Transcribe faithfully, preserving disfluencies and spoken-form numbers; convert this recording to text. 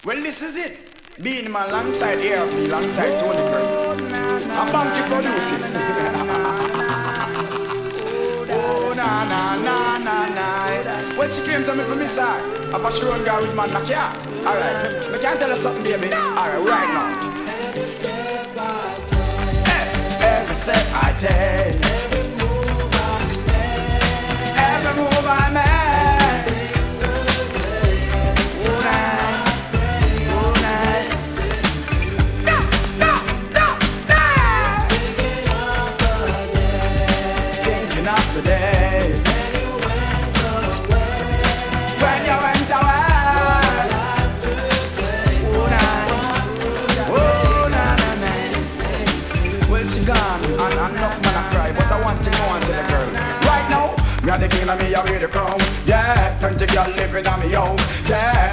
Well, this is it. Being man alongside A R P, alongside Tony Curtis. A funky produces. Oh, na na na na na. When she claims I'm from inside, I'm a sure girl with man like yeah. Alright, I can't tell her something, baby. Alright, right now. Every step I take. Every step I take.